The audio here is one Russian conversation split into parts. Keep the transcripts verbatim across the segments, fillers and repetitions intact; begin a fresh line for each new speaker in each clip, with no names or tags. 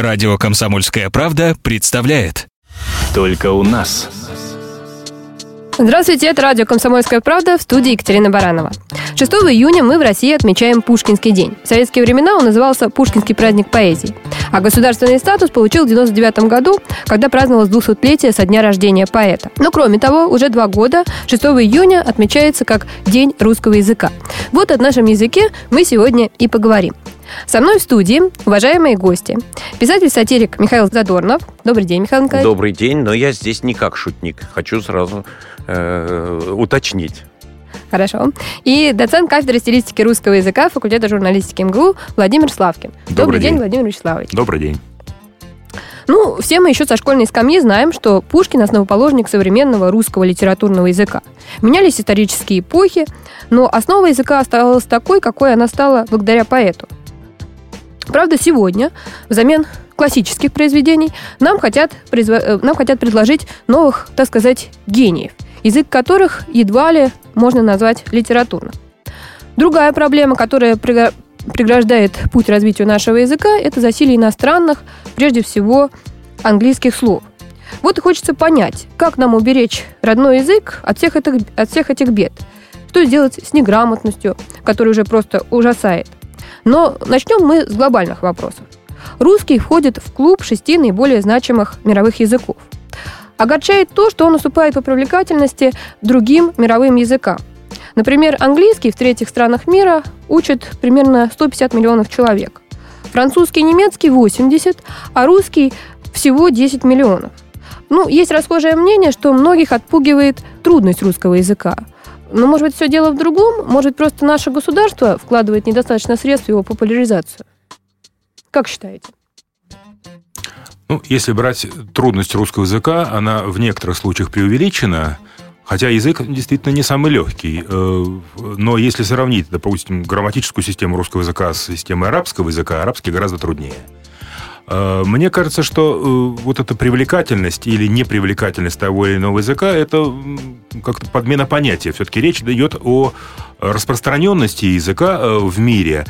Радио «Комсомольская правда» представляет. Только у нас.
Здравствуйте, это радио «Комсомольская правда», в студии Екатерина Баранова. шестого июня мы в России отмечаем Пушкинский день. В советские времена он назывался Пушкинский праздник поэзии. А государственный статус получил в девяносто девятом году, когда праздновалось двухсотлетие со дня рождения поэта. Но кроме того, уже два года шестого июня отмечается как День русского языка. Вот о нашем языке мы сегодня и поговорим. Со мной в студии уважаемые гости. Писатель-сатирик Михаил Задорнов. Добрый день, Михаил Николаевич.
Добрый день, но я здесь не как шутник. Хочу сразу э, уточнить.
Хорошо. И доцент кафедры стилистики русского языка факультета журналистики МГУ Владимир Славкин.
Добрый,
Добрый день,
день,
Владимир Вячеславович.
Добрый день.
Ну, все мы еще со школьной скамьи знаем, что Пушкин – основоположник современного русского литературного языка. Менялись исторические эпохи, но основа языка оставалась такой, какой она стала благодаря поэту. Правда, сегодня взамен классических произведений нам хотят, произв... нам хотят предложить новых, так сказать, гениев, язык которых едва ли можно назвать литературным. Другая проблема, которая преграждает путь развитию нашего языка, это засилие иностранных, прежде всего, английских слов. Вот и хочется понять, как нам уберечь родной язык от всех этих, от всех этих бед. Что сделать с неграмотностью, которая уже просто ужасает. Но начнем мы с глобальных вопросов. Русский входит в клуб шести наиболее значимых мировых языков. Огорчает то, что он уступает по привлекательности другим мировым языкам. Например, английский в третьих странах мира учат примерно сто пятьдесят миллионов человек. Французский и немецкий – восемьдесят, а русский всего десять миллионов. Ну, есть расхожее мнение, что многих отпугивает трудность русского языка. Но, может быть, все дело в другом? Может, просто наше государство вкладывает недостаточно средств в его популяризацию? Как считаете?
Ну, если брать трудность русского языка, она в некоторых случаях преувеличена, хотя язык действительно не самый легкий. Но если сравнить, допустим, грамматическую систему русского языка с системой арабского языка, арабский гораздо труднее. Мне кажется, что вот эта привлекательность или непривлекательность того или иного языка – это как-то подмена понятия. Все-таки речь идет о распространенности языка в мире.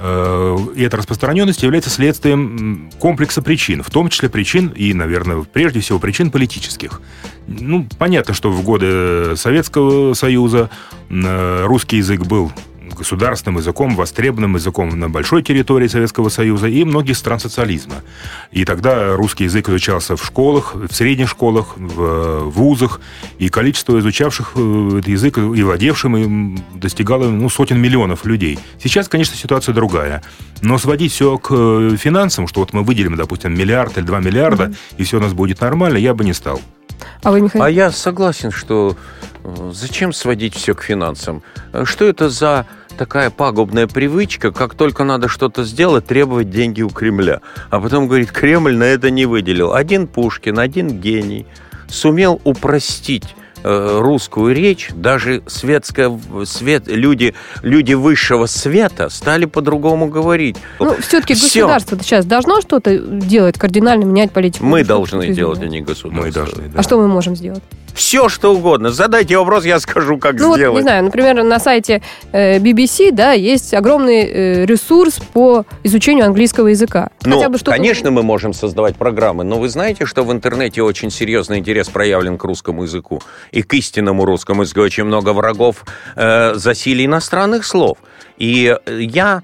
И эта распространенность является следствием комплекса причин, в том числе причин и, наверное, прежде всего причин политических. Ну, понятно, что в годы Советского Союза русский язык был государственным языком, востребованным языком на большой территории Советского Союза и многих стран социализма. И тогда русский язык изучался в школах, в средних школах, в вузах, и количество изучавших этот язык и владевшим им достигало ну, сотен миллионов людей. Сейчас, конечно, ситуация другая. Но сводить все к финансам, что вот мы выделим, допустим, миллиард или два миллиарда, mm-hmm. и все у нас будет нормально, я бы не стал.
А вы, Михаил?
А я согласен, что зачем сводить все к финансам? Что это за такая пагубная привычка, как только надо что-то сделать, требовать деньги у Кремля. А потом говорит, Кремль на это не выделил. Один Пушкин, один гений сумел упростить э, русскую речь. Даже светская, свет, люди, люди высшего света стали по-другому говорить.
Ну, все-таки государство сейчас должно что-то делать, кардинально менять политику?
Мы должны делать, а не государство.
Мы должны, да.
А что мы можем сделать?
Все, что угодно. Задайте вопрос, я скажу, как
ну,
сделать.
Вот, не знаю, например, на сайте э, би би си, да, есть огромный э, ресурс по изучению английского языка.
Ну,
Хотя бы что-то...
конечно, мы можем создавать программы, но вы знаете, что в интернете очень серьезный интерес проявлен к русскому языку и к истинному русскому языку. Очень много врагов э, засилия иностранных слов. И я...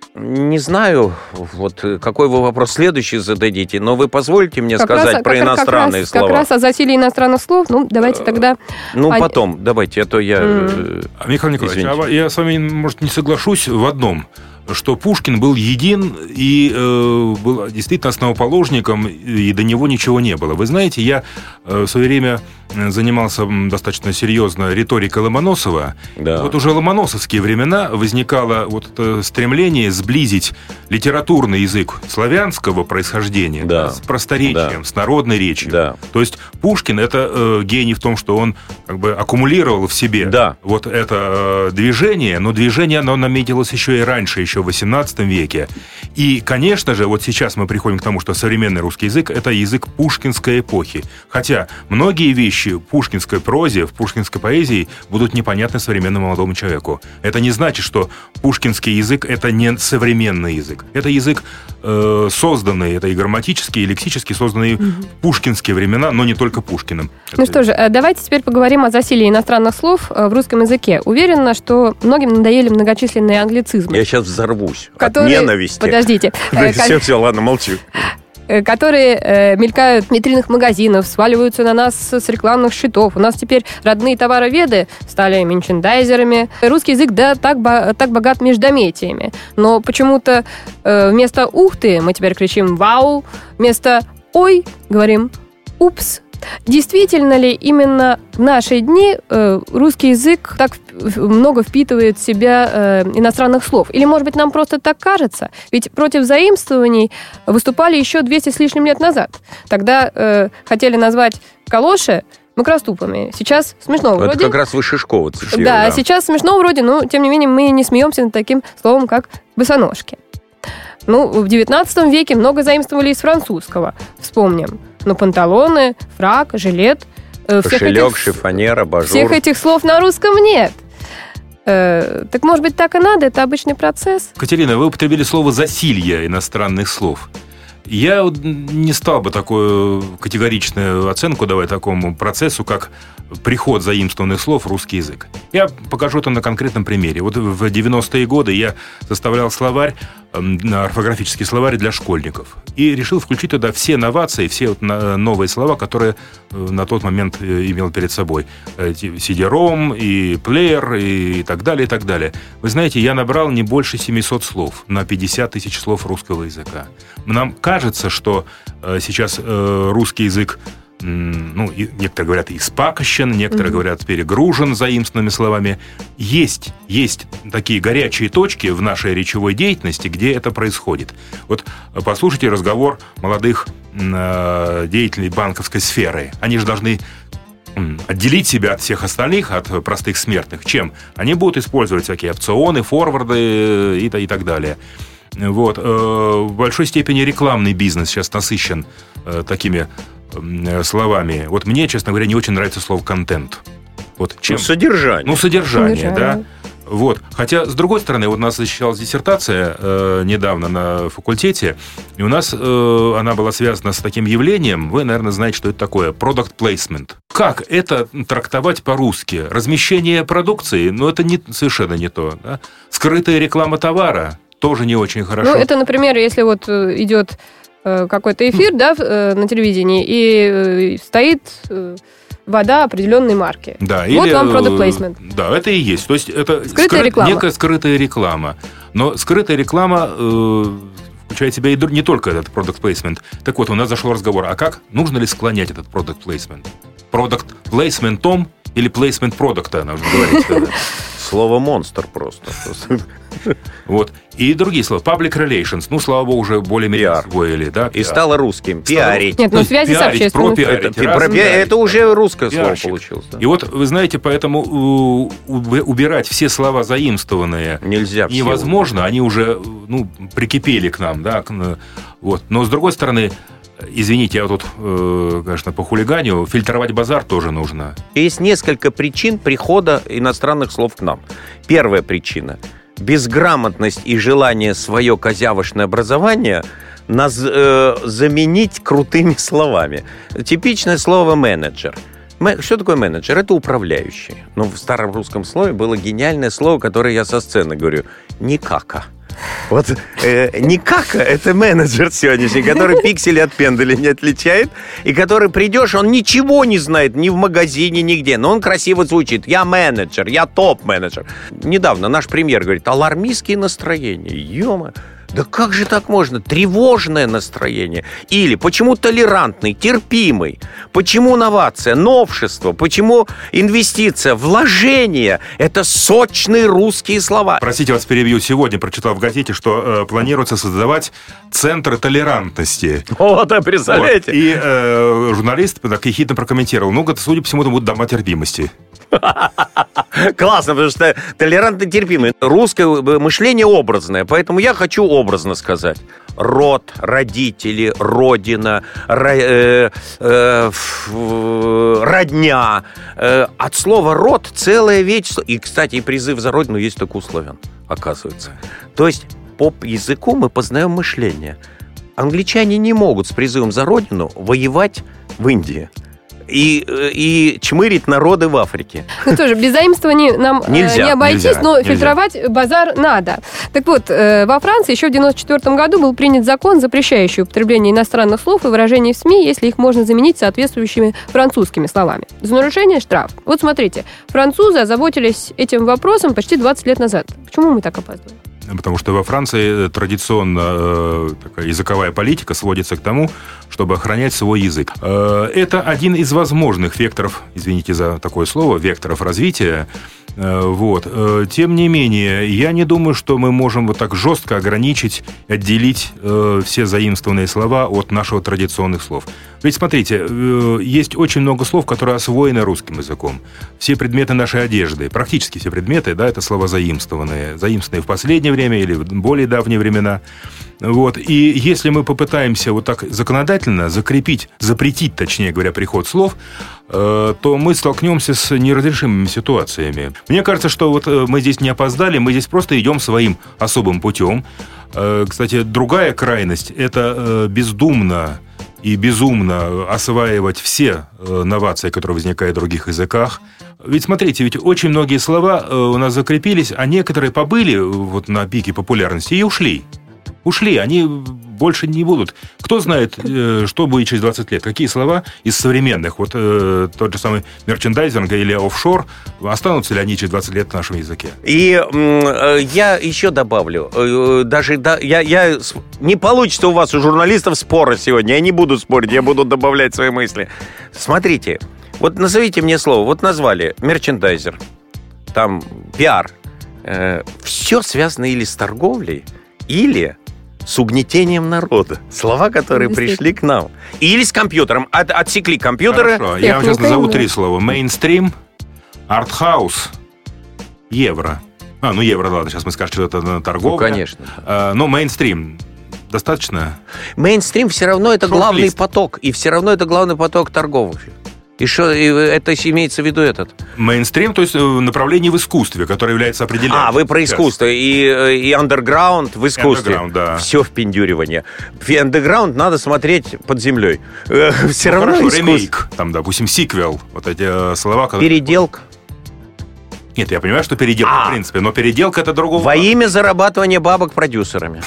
Не знаю, вот какой вы вопрос следующий зададите, но вы позволите мне
как
сказать
раз,
про
как,
иностранные
как
слова.
Как раз о засилии иностранных слов, ну, давайте тогда...
Ну, потом, давайте, а то я...
Mm. Михаил Николаевич, а я с вами, может, не соглашусь в одном, что Пушкин был един и э, был действительно основоположником, и до него ничего не было. Вы знаете, я э, в свое время занимался достаточно серьезно риторикой Ломоносова.
Да.
Вот уже в ломоносовские времена возникало вот это стремление сблизить литературный язык славянского происхождения
да.
с просторечием, да. с народной речью.
Да.
То есть Пушкин – это э, гений в том, что он как бы аккумулировал в себе
да.
вот это э, движение, но движение оно наметилось еще и раньше, еще еще в восемнадцатом веке. И, конечно же, вот сейчас мы приходим к тому, что современный русский язык – это язык пушкинской эпохи. Хотя многие вещи в пушкинской прозе, в пушкинской поэзии будут непонятны современному молодому человеку. Это не значит, что пушкинский язык – это не современный язык. Это язык э, созданный, это и грамматический, и лексически созданный угу. в пушкинские времена, но не только Пушкиным.
Ну это... что же, давайте теперь поговорим о засилье иностранных слов в русском языке. Уверена, что многим надоели многочисленные англицизмы.
Я сейчас взорвусь
которые...
от ненависти.
Подождите.
Все, все, ладно, молчу.
Которые э, мелькают в витринах магазинов, сваливаются на нас с рекламных щитов. У нас теперь родные товароведы стали мерчендайзерами. Русский язык, да, так, бо- так богат междометиями. Но почему-то э, вместо «ух ты» мы теперь кричим «вау», вместо «ой» говорим «упс». Действительно ли именно в наши дни э, русский язык так много впитывает в себя э, иностранных слов? Или, может быть, нам просто так кажется? Ведь против заимствований выступали еще двести с лишним лет назад. Тогда э, хотели назвать калоши макроступами. Сейчас смешно
Это
вроде.
Это как раз вы Шишкова цитировали.
Да, да, сейчас смешно вроде, но, тем не менее, мы не смеемся над таким словом, как босоножки. Ну, в девятнадцатом веке много заимствовали из французского. Вспомним. Но панталоны, фрак, жилет... Э,
Кошелек,
этих,
шифонер, абажур.
Всех этих слов на русском нет. Э, так, может быть, так и надо? Это обычный процесс.
Катерина, вы употребили слово «засилье» иностранных слов. Я не стал бы такую категоричную оценку давать такому процессу, как приход заимствованных слов в русский язык. Я покажу это на конкретном примере. Вот в девяностые годы я составлял словарь, орфографический словарь для школьников. И решил включить туда все новации, все вот новые слова, которые на тот момент имел перед собой. Сидером, и плеер, и так далее, и так далее. Вы знаете, я набрал не больше семьсот слов на пятьдесят тысяч слов русского языка. Нам кажется, что сейчас русский язык, ну, некоторые говорят, испакощен, некоторые mm-hmm. говорят, перегружен заимствованными словами. Есть, есть такие горячие точки в нашей речевой деятельности, где это происходит. Вот послушайте разговор молодых э, деятелей банковской сферы. Они же должны отделить себя от всех остальных, от простых смертных. Чем? Они будут использовать всякие опционы, форварды и, и так далее. Вот. В большой степени рекламный бизнес сейчас насыщен такими словами. Вот мне, честно говоря, не очень нравится слово «контент». Вот чем?
Ну, содержание.
Ну, содержание,
содержание.
да. Вот. Хотя, с другой стороны, вот у нас защищалась диссертация э, недавно на факультете, и у нас э, она была связана с таким явлением, вы, наверное, знаете, что это такое, product placement. Как это трактовать по-русски? Размещение продукции, ну, это не, совершенно не то. Да? Скрытая реклама товара тоже не очень хорошо.
Ну, это, например, если вот идет какой-то эфир, да, на телевидении, и стоит вода определенной марки.
Да,
вот
или,
вам product placement.
Да, это и есть. То есть это
скрытая
скры...
реклама.
некая скрытая реклама. Но скрытая реклама э, включает в себя и не только этот product placement. Так вот, у нас зашел разговор, а как? Нужно ли склонять этот product placement? Product placementом или placement продукта, нужно говорить.
Слово «монстр» просто.
Вот. И другие слова. Public relations. Ну, слава богу, уже более-менее освоили. Да?
И стало русским. Пиарить.
Нет, ну связи с общественностью.
Это, это, это уже русское слово получилось. Да?
И вот, вы знаете, поэтому убирать все слова заимствованные
нельзя.
Невозможно. Они уже ну, прикипели к нам. Да? Вот. Но, с другой стороны, извините, я тут, конечно, по хулиганию, фильтровать базар тоже нужно.
Есть несколько причин прихода иностранных слов к нам. Первая причина – безграмотность и желание свое козявочное образование наз, э, заменить крутыми словами. Типичное слово «менеджер». Что такое менеджер? Это управляющий. Но в старом русском слове было гениальное слово, которое я со сцены говорю – «никака». Вот э, никака – это менеджер сегодняшний, который пиксели от пенделя не отличает, и который придешь, он ничего не знает ни в магазине, нигде, но он красиво звучит. Я менеджер, я топ-менеджер. Недавно наш премьер говорит, алармистские настроения. Ё-моё. Да как же так можно? Тревожное настроение. Или почему толерантный, терпимый? Почему новация, новшество? Почему инвестиция, вложение? Это сочные русские слова.
Простите, вас перебью. Сегодня прочитал в газете, что э, планируется создавать центры толерантности.
Вот, а представляете?
Вот. И э, журналист так ехидно прокомментировал. Ну, судя по всему, это будут дома терпимости.
Классно, потому что толерантно терпимый. Русское мышление образное, поэтому я хочу образно сказать. Род, родители, родина, ро, э, э, родня. Э, от слова «род» целое вечество. И, кстати, и призыв за родину есть только у славян, оказывается. То есть по языку мы познаем мышление. Англичане не могут с призывом за родину воевать в Индии. И, и чмырить народы в Африке.
Ну тоже, без заимствований нам нельзя, не обойтись, нельзя, но нельзя. Фильтровать базар надо. Так вот, во Франции еще в девяносто четвёртом году был принят закон, запрещающий употребление иностранных слов и выражений в СМИ, если их можно заменить соответствующими французскими словами. За нарушение штраф. Вот смотрите, французы озаботились этим вопросом почти двадцать лет назад. Почему мы так опаздываем?
Потому что во Франции традиционно э, такая языковая политика сводится к тому, чтобы охранять свой язык. Э, это один из возможных векторов, извините за такое слово, векторов развития. Э, вот. Э, тем не менее, я не думаю, что мы можем вот так жестко ограничить, отделить э, все заимствованные слова от наших традиционных слов. Ведь смотрите, э, есть очень много слов, которые освоены русским языком. Все предметы нашей одежды, практически все предметы, да, это слова заимствованные, заимствованные в последнее время или в более давние времена. Вот. И если мы попытаемся вот так законодательно закрепить, запретить, точнее говоря, приход слов, э, то мы столкнемся с неразрешимыми ситуациями. Мне кажется, что вот мы здесь не опоздали, мы здесь просто идем своим особым путем. Э, кстати, другая крайность – это э, бездумно и безумно осваивать все э, новации, которые возникают в других языках. Ведь смотрите, ведь очень многие слова у нас закрепились, а некоторые побыли вот на пике популярности и ушли. Ушли, они больше не будут. Кто знает, что будет через двадцать лет? Какие слова из современных, вот э, тот же самый мерчендайзинг или офшор, останутся ли они через двадцать лет в нашем языке?
И э, я еще добавлю, э, даже да, я, я, не получится у вас, у журналистов, спора сегодня, я не буду спорить, я буду добавлять свои мысли. Смотрите, вот назовите мне слово, вот назвали мерчендайзер, там пиар, э, все связано или с торговлей, или с угнетением народа. Слова, которые пришли к нам. Или с компьютером. От, отсекли компьютеры.
Хорошо, я вам сейчас назову три слова. Мейнстрим, артхаус, евро. А, ну евро, ладно, сейчас мы скажем, что это торговля.
Ну, конечно.
А, но мейнстрим достаточно?
Мейнстрим все равно это
Шорт-лист.
главный поток. И все равно это главный поток торговых. И что и это имеется в виду этот?
Мейнстрим, то есть направление в искусстве, которое является определяющим.
А, вы про искусство. И, и андерграунд в искусстве. Underground, да. Все впендюривание. Андерграунд надо смотреть под землей. Все
ну,
равно
хорошо,
искусство.
ремейк, там, допустим, сиквел. Вот эти слова. Которые...
Переделка.
Нет, я понимаю, что переделка, а, в принципе, но переделка это другого.
Во имя зарабатывания бабок продюсерами.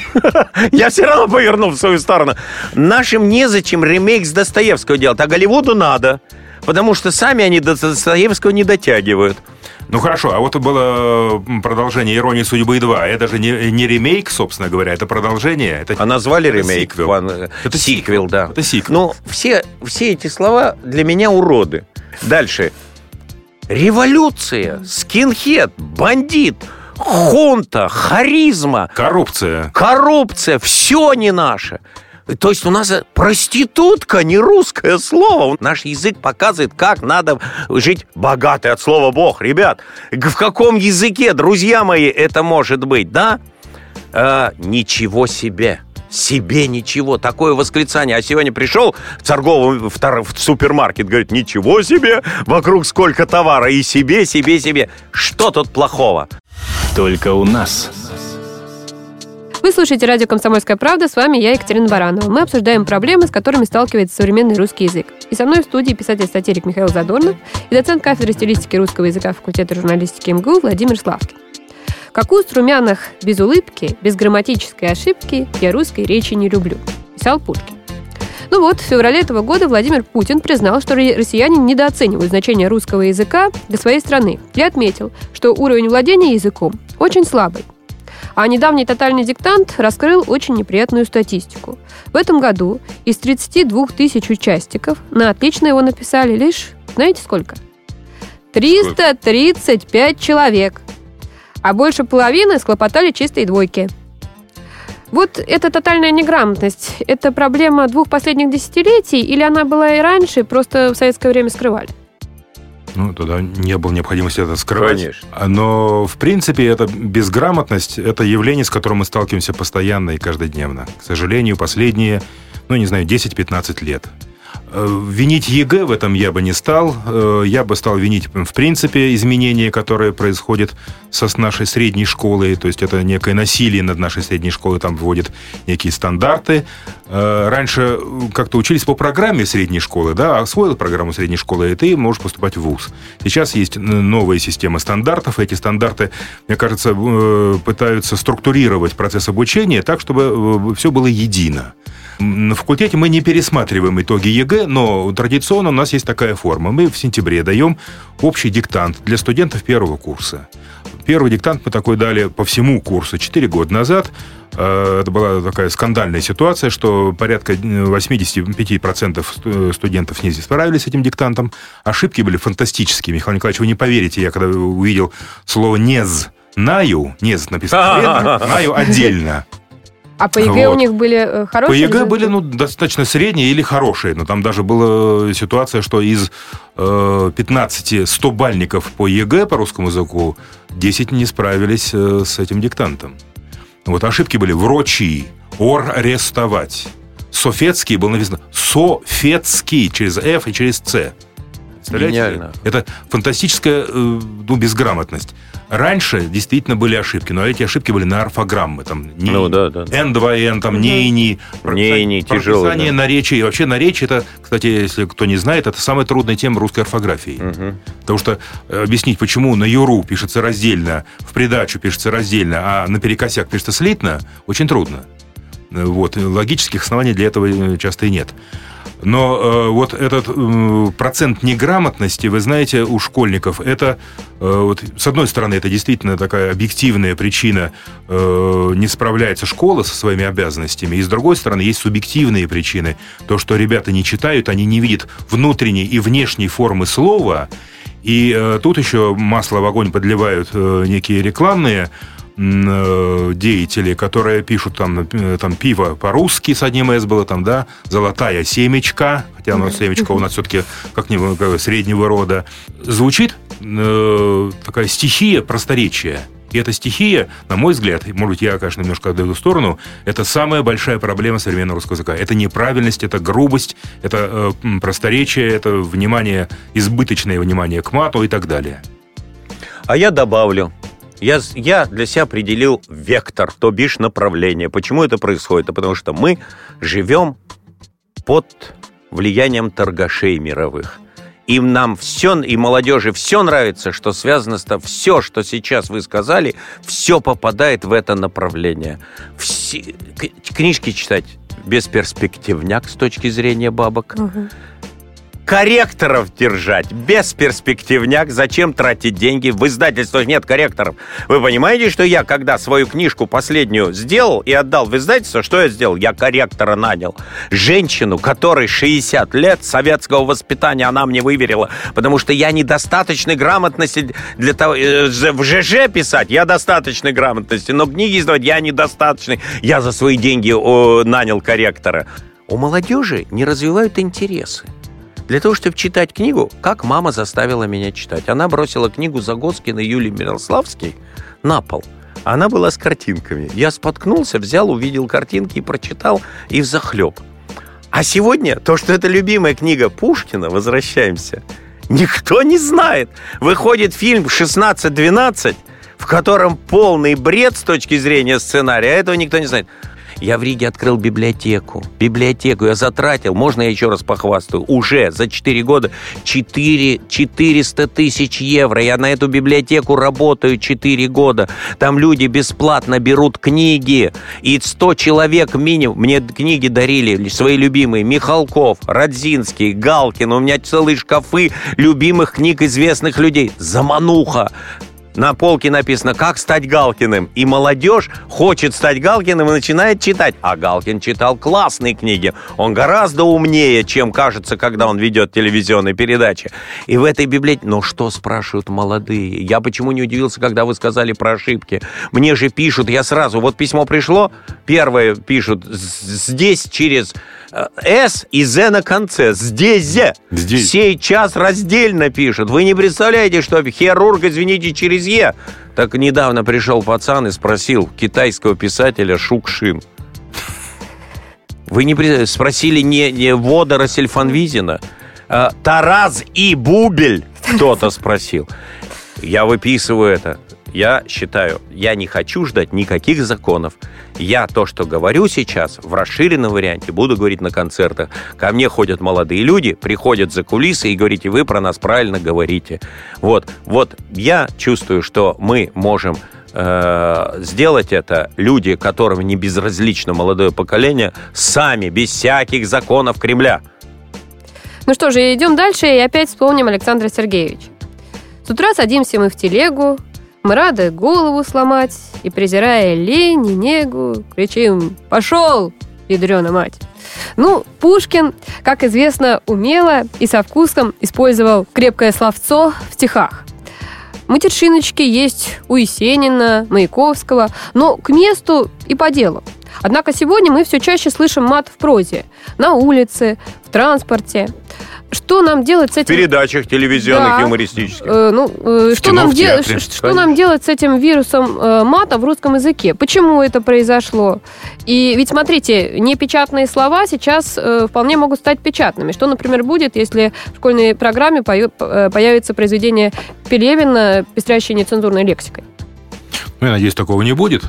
Я все равно поверну в свою сторону. Нашим незачем ремейк с Достоевского делать, а Голливуду надо, потому что сами они до Достоевского не дотягивают.
Ну хорошо, а вот было продолжение «Иронии судьбы два». Это же не, не ремейк, собственно говоря, это продолжение. Это,
а назвали
это
ремейк.
Сиквел.
Ван...
Это
сиквел, да.
Это сиквел.
Ну, все, все эти слова для меня уроды. Дальше. Революция, скинхед, бандит, хунта, харизма.
Коррупция.
Коррупция, все не наше. То есть у нас проститутка, не русское слово. Наш язык показывает, как надо жить богатый от слова Бог. Ребят, в каком языке, друзья мои, это может быть, да? А, ничего себе. Себе ничего. Такое восклицание. А сегодня пришел в торговый в, тор, в супермаркет, говорит, ничего себе, вокруг сколько товара. И себе, себе, себе. Что тут плохого?
Только у нас.
Вы слушаете радио «Комсомольская правда». С вами я, Екатерина Баранова. Мы обсуждаем проблемы, с которыми сталкивается современный русский язык. И со мной в студии писатель-сатирик Михаил Задорнов и доцент кафедры стилистики русского языка факультета журналистики эм гэ у Владимир Славкин. Как уст румяных без улыбки, без грамматической ошибки я русской речи не люблю, писал Пушкин. Ну вот, в феврале этого года Владимир Путин признал, что россияне недооценивают значение русского языка для своей страны и отметил, что уровень владения языком очень слабый. А недавний тотальный диктант раскрыл очень неприятную статистику. В этом году из тридцати двух тысяч участников на отлично его написали лишь, знаете сколько? триста тридцать пять человек. А больше половины схлопотали чистые двойки. Вот эта тотальная неграмотность, это проблема двух последних десятилетий, или она была и раньше, просто в советское время скрывали?
Ну, тогда не было необходимости это скрывать.
Конечно.
Но, в принципе, эта безграмотность – это явление, с которым мы сталкиваемся постоянно и каждодневно. К сожалению, последние, ну, не знаю, десять-пятнадцать лет. Винить ЕГЭ в этом я бы не стал. Я бы стал винить, в принципе, изменения, которые происходят со, с нашей средней школой. То есть это некое насилие над нашей средней школой. Там вводят некие стандарты. Раньше как-то учились по программе средней школы, да, освоил программу средней школы, и ты можешь поступать в вуз. Сейчас есть новая система стандартов. Эти стандарты, мне кажется, пытаются структурировать процесс обучения так, чтобы все было едино. На факультете мы не пересматриваем итоги ЕГЭ, но традиционно у нас есть такая форма. Мы в сентябре даем общий диктант для студентов первого курса. Первый диктант мы такой дали по всему курсу четыре года назад. Это была такая скандальная ситуация, что порядка восемьдесят пять процентов студентов не справились с этим диктантом. Ошибки были фантастические. Михаил Николаевич, вы не поверите, я когда увидел слово «не знаю», «не» написано, «знаю» отдельно.
А по ЕГЭ вот. У них были хорошие
По ЕГЭ
результаты?
были ну, достаточно средние или хорошие. Но там даже была ситуация, что из э, пятнадцати стобальников по ЕГЭ по русскому языку десять не справились э, с этим диктантом. Вот ошибки были врочи, ор-рестовать. Софетский был написано софетский через F и через C.
Гениально.
Это фантастическая э, ну, безграмотность. Раньше действительно были ошибки, но эти ошибки были на орфограммы. Там, не, ну, да, да. эн два эн, там, не, не.
Не, не, тяжело.
Прописание
да.
наречия. И вообще наречие, это, кстати, если кто не знает, это самая трудная тема русской орфографии. Угу. Потому что объяснить, почему на юру пишется раздельно, в придачу пишется раздельно, а наперекосяк пишется слитно, очень трудно. Вот. Логических оснований для этого часто и нет. Но э, вот этот э, процент неграмотности, вы знаете, у школьников, это, э, вот, с одной стороны, это действительно такая объективная причина, э, не справляется школа со своими обязанностями, и с другой стороны, есть субъективные причины. То, что ребята не читают, они не видят внутренней и внешней формы слова, и э, тут еще масло в огонь подливают э, некие рекламные деятели, которые пишут там, там пиво по-русски с одним «с» было там, да, золотая семечка, хотя оно семечко у нас все-таки как-нибудь как среднего рода. Звучит э, такая стихия просторечия. И эта стихия, на мой взгляд, может быть, я, конечно, немножко отдаю в сторону, это самая большая проблема современного русского языка. Это неправильность, это грубость, это э, просторечие, это внимание, избыточное внимание к мату и так далее.
А я добавлю. Я, я для себя определил вектор, то бишь направление. Почему это происходит? А потому что мы живем под влиянием торгашей мировых. Им нам все, и молодежи все нравится, что связано с... Все, что сейчас вы сказали, все попадает в это направление. Все, книжки читать бесперспективняк с точки зрения бабок. Угу. Корректоров держать бесперспективняк. Зачем тратить деньги? В издательствах нет корректоров. Вы понимаете, что я, когда свою книжку последнюю сделал и отдал в издательство, что я сделал? Я корректора нанял. Женщину, которой шестьдесят лет, советского воспитания, она мне выверила, потому что я недостаточной грамотности для того... Э, в ЖЖ писать я достаточной грамотности, но книги издавать я недостаточный. Я за свои деньги о, нанял корректора. У молодежи не развивают интересы. Для того, чтобы читать книгу, как мама заставила меня читать. Она бросила книгу Загоскиной Юлии Мирославской на пол. Она была с картинками. Я споткнулся, взял, увидел картинки и прочитал, и взахлеб. А сегодня то, что это любимая книга Пушкина, возвращаемся, никто не знает. Выходит фильм шестнадцать двенадцать, в котором полный бред с точки зрения сценария, а этого никто не знает. Я в Риге открыл библиотеку. Библиотеку я затратил, можно я еще раз похвастаю, уже за четыре года четыреста тысяч евро. Я на эту библиотеку работаю четыре года. Там люди бесплатно берут книги. И сто человек минимум. Мне книги дарили свои любимые. Михалков, Радзинский, Галкин. У меня целые шкафы любимых книг известных людей. Замануха. На полке написано «Как стать Галкиным». И молодежь хочет стать Галкиным и начинает читать. А Галкин читал классные книги. Он гораздо умнее, чем кажется, когда он ведет телевизионные передачи. И в этой библиотеке... Ну что, спрашивают молодые? Я почему не удивился, когда вы сказали про ошибки? Мне же пишут, я сразу... Вот письмо пришло, первое пишут здесь через «С» и «З» на конце. Здесь.
Здесь.
Сейчас раздельно пишут. Вы не представляете, что хирург, извините, через «Е». Так недавно пришел пацан и спросил китайского писателя Шукшин. Вы не спросили не, не водоросль Фанвизина? А, Тараз и Бубель, кто-то спросил. Я выписываю это. Я считаю, я не хочу ждать никаких законов. Я то, что говорю сейчас, в расширенном варианте, буду говорить на концертах. Ко мне ходят молодые люди, приходят за кулисы и говорите, вы про нас правильно говорите. Вот, вот я чувствую, что мы можем э, сделать это, люди, которым не безразлично молодое поколение, сами, без всяких законов Кремля.
Ну что же, идем дальше и опять вспомним Александра Сергеевича. С утра садимся мы в телегу, мы рады голову сломать, и, презирая лень и негу, кричим «Пошел, ядрёна мать!». Ну, Пушкин, как известно, умело и со вкусом использовал крепкое словцо в стихах. Матершиночки есть у Есенина, Маяковского, но к месту и по делу. Однако сегодня мы все чаще слышим мат в прозе, на улице, в транспорте. Что нам делать с этим...
В передачах телевизионных,
да.
юмористических.
Э, ну, э, что,
кино,
нам
в
де...
театре.
что нам делать с этим вирусом э, мата в русском языке? Почему это произошло? И ведь, смотрите, непечатные слова сейчас э, вполне могут стать печатными. Что, например, будет, если в школьной программе пою... появится произведение Пелевина, пестрящее нецензурной лексикой?
Ну, я надеюсь, такого не будет.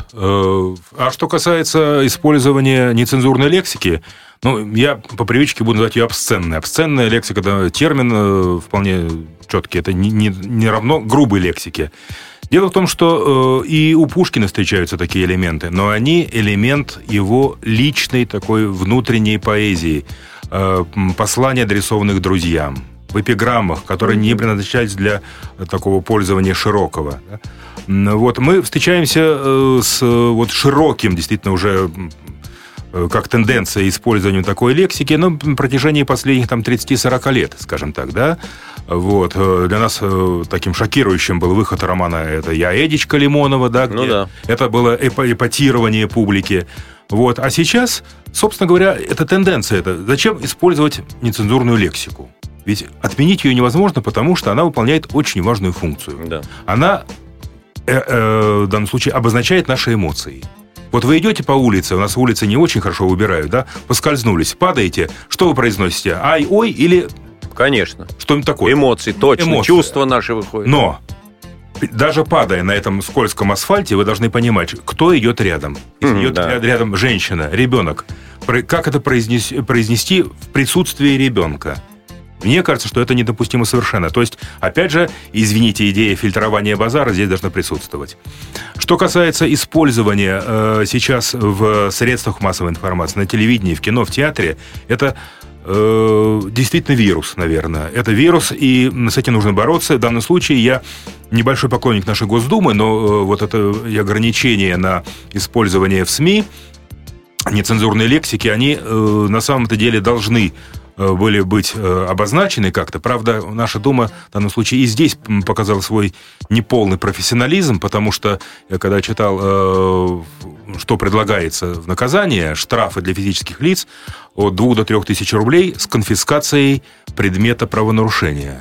А что касается использования нецензурной лексики, ну, я по привычке буду называть ее обсценной. Обсценная лексика, да, термин вполне четкий. Это не, не, не равно грубой лексике. Дело в том, что э, и у Пушкина встречаются такие элементы, но они элемент его личной такой внутренней поэзии, э, послания, адресованных друзьям, в эпиграммах, которые не предназначались для такого пользования широкого. Да? Вот мы встречаемся с вот широким, действительно уже как тенденция использования такой лексики, но на протяжении последних там тридцать-сорок лет, скажем так, да. Вот. Для нас таким шокирующим был выход романа «Это я, Эдичка» Лимонова, да, где ну да. это было эпатирование публики. Вот. А сейчас, собственно говоря, это тенденция. Это зачем использовать нецензурную лексику? Ведь отменить ее невозможно, потому что она выполняет очень важную функцию. Да. Она э, э, в данном случае обозначает наши эмоции. Вот вы идете по улице, у нас улицы не очень хорошо убирают, да, поскользнулись, падаете, что вы произносите? Ай, ой или...
Конечно.
Что-нибудь такое.
Эмоции, точно, Эмоции. Чувства наши выходят.
Но даже падая на этом скользком асфальте, вы должны понимать, кто идет рядом. Если mm, идет да. рядом женщина, ребенок, как это произнести, произнести в присутствии ребенка? Мне кажется, что это недопустимо совершенно. То есть, опять же, извините, идея фильтрования базара здесь должна присутствовать. Что касается использования э, сейчас в средствах массовой информации, на телевидении, в кино, в театре, это э, действительно вирус, наверное. Это вирус, и с этим нужно бороться. В данном случае я небольшой поклонник нашей Госдумы, но э, вот это ограничение на использование в СМИ нецензурной лексики, они э, на самом-то деле должны были быть обозначены как-то. Правда, наша Дума в данном случае и здесь показала свой неполный профессионализм, потому что я когда читал, что предлагается в наказание, штрафы для физических лиц от двух до трех тысяч рублей с конфискацией предмета правонарушения.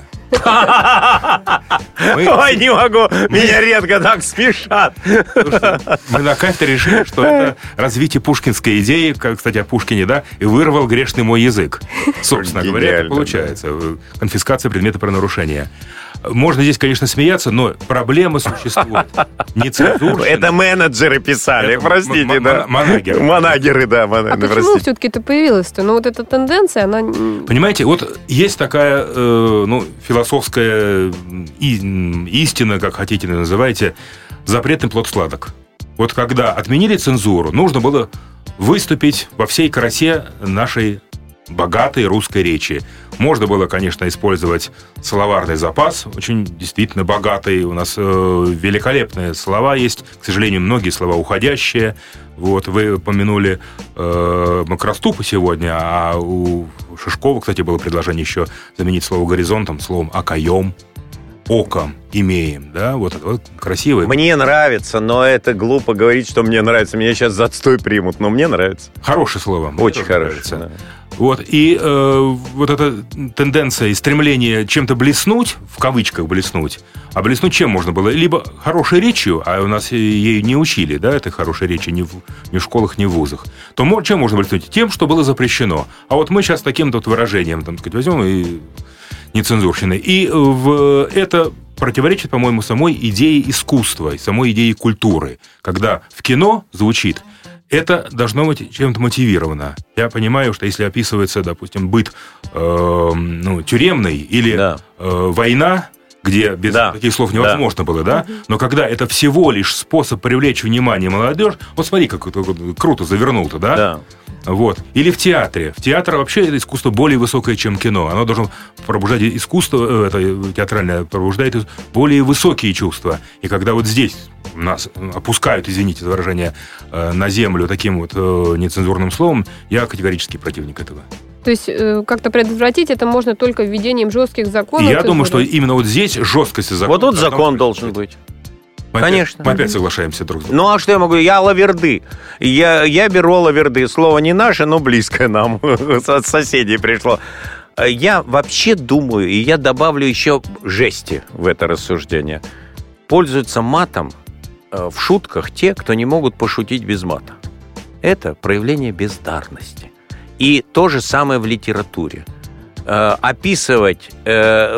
Мы... Ой, не могу, меня редко так смешат.
Слушайте, мы на кафедре решили, что это развитие пушкинской идеи, кстати, о Пушкине, да, и вырвал грешный мой язык. Собственно говоря, это получается. Конфискация предмета правонарушения. Можно здесь, конечно, смеяться, но проблема существует. Нецензурщина.
Это менеджеры писали, это простите, м- м- да.
Манагеры.
Манагеры, да. Ман...
А почему простите. Все-таки это появилось-то? Ну, вот эта тенденция, она...
Понимаете, вот есть такая, э, ну, философская и, истина, как хотите называйте, запретный плод сладок. Вот когда отменили цензуру, нужно было выступить во всей красе нашей богатой русской речи. Можно было, конечно, использовать словарный запас, очень действительно богатый. У нас э, великолепные слова есть. К сожалению, многие слова уходящие. Вот, вы упомянули э, макроступы сегодня, а у Шишкова, кстати, было предложение еще заменить слово «горизонтом» словом «окоем». оком имеем, да, вот это вот красивое.
Мне нравится, но это глупо говорить, что мне нравится. Меня сейчас за отстой примут, но мне нравится.
Хорошее слово.
Очень хорошее. Да.
Вот, и э, вот эта тенденция и стремление чем-то блеснуть, в кавычках блеснуть, а блеснуть чем можно было? Либо хорошей речью, а у нас ею не учили, да, этой хорошей речи ни в, ни в школах, ни в вузах, то чем можно блеснуть? Тем, что было запрещено. А вот мы сейчас таким-то вот выражением, там, сказать, возьмем и нецензурщины. И в это противоречит, по-моему, самой идее искусства, самой идее культуры. Когда в кино звучит, это должно быть чем-то мотивировано. Я понимаю, что если описывается, допустим, быт э, ну, тюремный или да. э, война, где без да. таких слов невозможно да. было, да? Но когда это всего лишь способ привлечь внимание молодежь, вот смотри, как это круто завернул-то, да? Да. Вот. Или в театре. В театре вообще это искусство более высокое, чем кино. Оно должно пробуждать искусство, это театральное пробуждает более высокие чувства. И когда вот здесь нас опускают, извините за выражение, на землю таким вот нецензурным словом, я категорически противник этого.
То есть как-то предотвратить это можно только введением жестких законов?
Я думаю, что именно вот здесь жесткость закона.
Вот тут закон должен быть.
Мы
Конечно.
Опять, мы опять соглашаемся друг с другом.
Ну, а что я могу? Я лаверды. Я, я беру лаверды. Слово не наше, но близкое нам. От соседей пришло. Я вообще думаю, и я добавлю еще жести в это рассуждение. Пользуются матом в шутках те, кто не могут пошутить без мата. Это проявление бездарности. И то же самое в литературе. Э, описывать, э,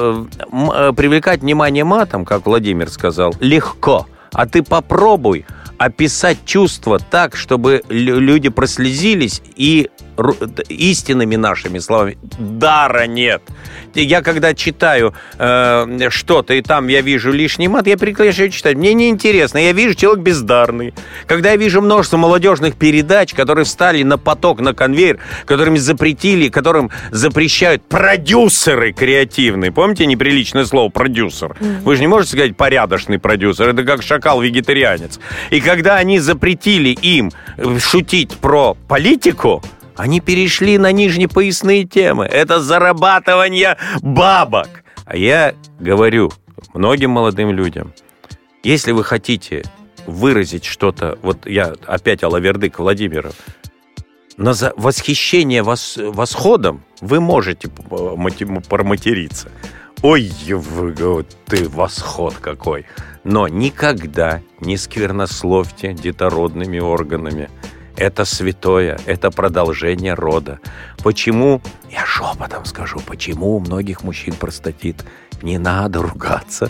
э, привлекать внимание матом, как Владимир сказал, легко. А ты попробуй описать чувства так, чтобы люди прослезились и истинными нашими словами дара нет. Я когда читаю э, что-то, и там я вижу лишний мат, я прекращаю читать. Мне неинтересно. Я вижу человек бездарный. Когда я вижу множество молодежных передач, которые встали на поток, на конвейер, которым запретили, которым запрещают продюсеры креативные. Помните неприличное слово «продюсер»? Mm-hmm. Вы же не можете сказать «порядочный продюсер». Это как шакал-вегетарианец. И когда они запретили им шутить про политику, они перешли на нижнепоясные темы. Это зарабатывание бабок. А я говорю многим молодым людям, если вы хотите выразить что-то, вот я опять алаверды к Владимиру, на восхищение вос, восходом вы можете проматериться. Ой, вы, ты восход какой. Но никогда не сквернословьте детородными органами. Это святое, это продолжение рода. Почему, я шепотом скажу, почему у многих мужчин простатит? Не надо ругаться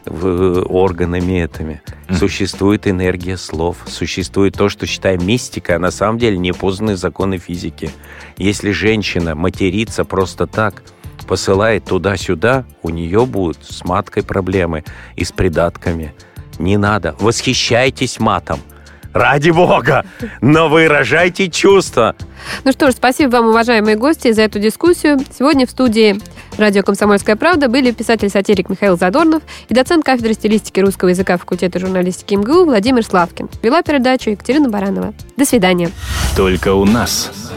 органами этими. Mm. Существует энергия слов, существует то, что считаем мистикой, а на самом деле непознанные законы физики. Если женщина матерится просто так, посылает туда-сюда, у нее будут с маткой проблемы и с придатками. Не надо. Восхищайтесь матом. Ради бога! Но выражайте чувства.
Ну что ж, спасибо вам, уважаемые гости, за эту дискуссию. Сегодня в студии радио «Комсомольская правда» были писатель-сатирик Михаил Задорнов и доцент кафедры стилистики русского языка факультета журналистики МГУ Владимир Славкин. Вела передачу Екатерина Баранова. До свидания.
Только у нас.